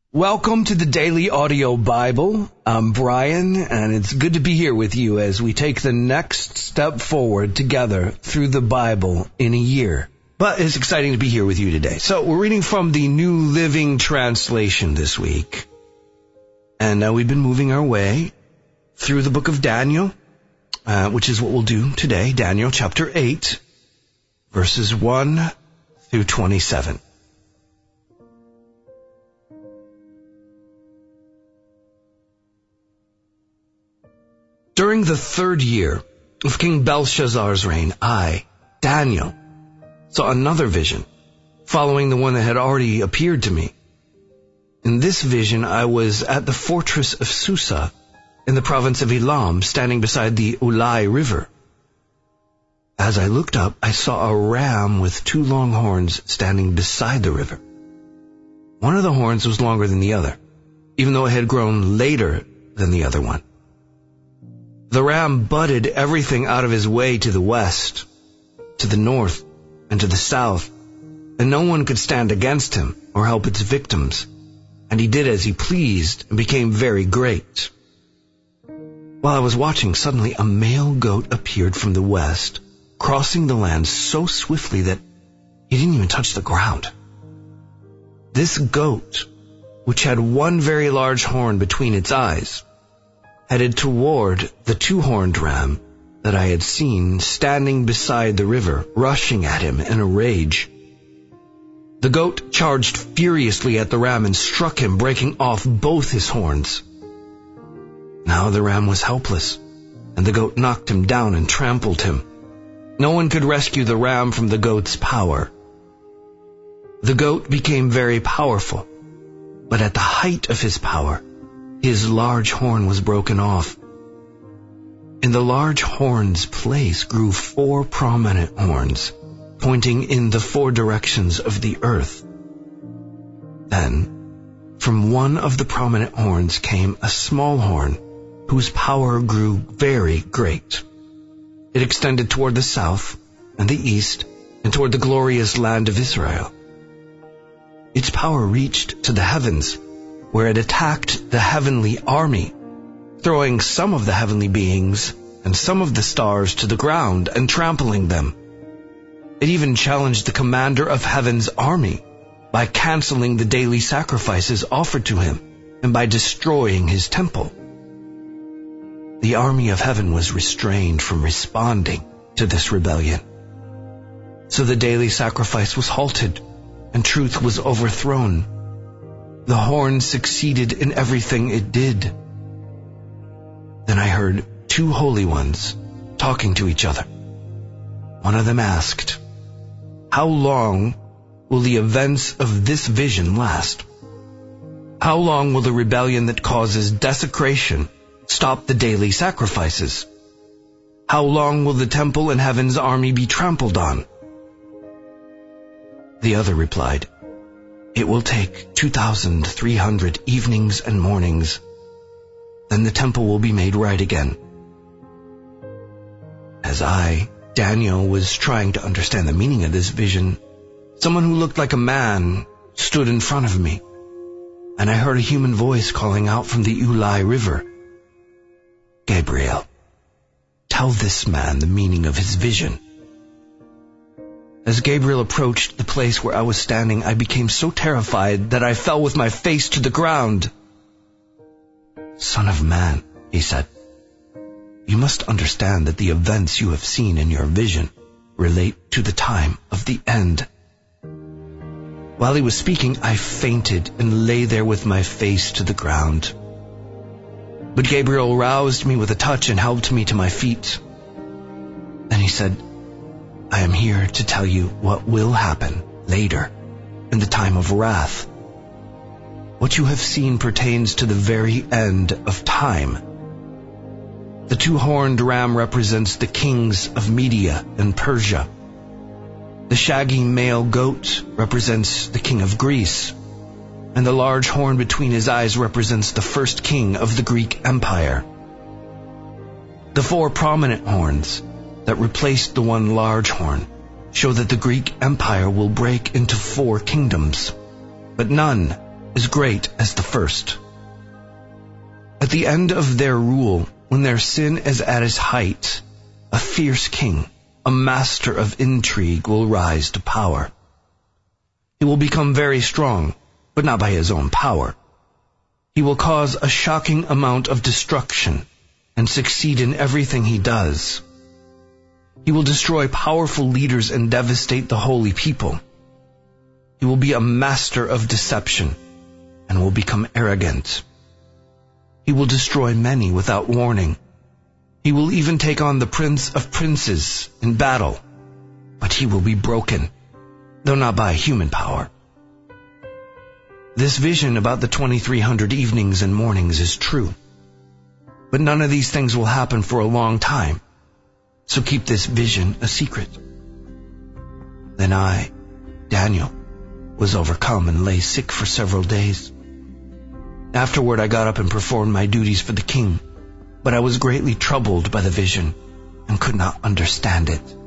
Welcome to the Daily Audio Bible. I'm Brian, and it's good to be here with you as we take the next step forward together through the Bible in a year. But it's exciting to be here with you today. So we're reading from the New Living Translation this week. And we've been moving our way through the book of Daniel, which is what we'll do today. Daniel chapter 8, verses 1 through 27. During the 3rd year of King Belshazzar's reign, I, Daniel, saw another vision, following the one that had already appeared to me. In this vision, I was at the fortress of Susa, in the province of Elam, standing beside the Ulai River. As I looked up, I saw a ram with 2 long horns standing beside the river. One of the horns was longer than the other, even though it had grown later than the other one. The ram butted everything out of his way to the west, to the north, and to the south, and no one could stand against him or help its victims, and he did as he pleased and became very great. While I was watching, suddenly a male goat appeared from the west, crossing the land so swiftly that he didn't even touch the ground. This goat, which had one very large horn between its eyes, headed toward the 2-horned ram that I had seen standing beside the river, rushing at him in a rage. The goat charged furiously at the ram and struck him, breaking off both his horns. Now the ram was helpless, and the goat knocked him down and trampled him. No one could rescue the ram from the goat's power. The goat became very powerful, but at the height of his power, his large horn was broken off. In the large horn's place grew 4 prominent horns, pointing in the 4 directions of the earth. Then, from one of the prominent horns came a small horn, whose power grew very great. It extended toward the south and the east and toward the glorious land of Israel. Its power reached to the heavens, where it attacked the heavenly army, throwing some of the heavenly beings and some of the stars to the ground and trampling them. It even challenged the commander of heaven's army by canceling the daily sacrifices offered to him and by destroying his temple. The army of heaven was restrained from responding to this rebellion. So the daily sacrifice was halted and truth was overthrown. The horn succeeded in everything it did. Then I heard 2 holy ones talking to each other. One of them asked, "How long will the events of this vision last? How long will the rebellion that causes desecration stop the daily sacrifices? How long will the temple and heaven's army be trampled on?" The other replied, "It will take 2,300 evenings and mornings. Then the temple will be made right again." As I, Daniel, was trying to understand the meaning of this vision, someone who looked like a man stood in front of me, and I heard a human voice calling out from the Ulai River, "Gabriel, tell this man the meaning of his vision." As Gabriel approached the place where I was standing, I became so terrified that I fell with my face to the ground. "Son of man," he said, "you must understand that the events you have seen in your vision relate to the time of the end." While he was speaking, I fainted and lay there with my face to the ground. But Gabriel roused me with a touch and helped me to my feet. Then he said, "I am here to tell you what will happen later, in the time of wrath. What you have seen pertains to the very end of time. The 2-horned ram represents the kings of Media and Persia. The shaggy male goat represents the king of Greece, and the large horn between his eyes represents the first king of the Greek Empire. The 4 prominent horns that replaced the one large horn show that the Greek Empire will break into 4 kingdoms, but none as great as the first. At the end of their rule, when their sin is at its height, a fierce king, a master of intrigue, will rise to power. He will become very strong, but not by his own power. He will cause a shocking amount of destruction and succeed in everything he does. He will destroy powerful leaders and devastate the holy people. He will be a master of deception and will become arrogant. He will destroy many without warning. He will even take on the prince of princes in battle, but he will be broken, though not by human power. This vision about the 2300 evenings and mornings is true, but none of these things will happen for a long time, so keep this vision a secret. Then I, Daniel, was overcome and lay sick for several days. Afterward I got up and performed my duties for the king, but I was greatly troubled by the vision and could not understand it.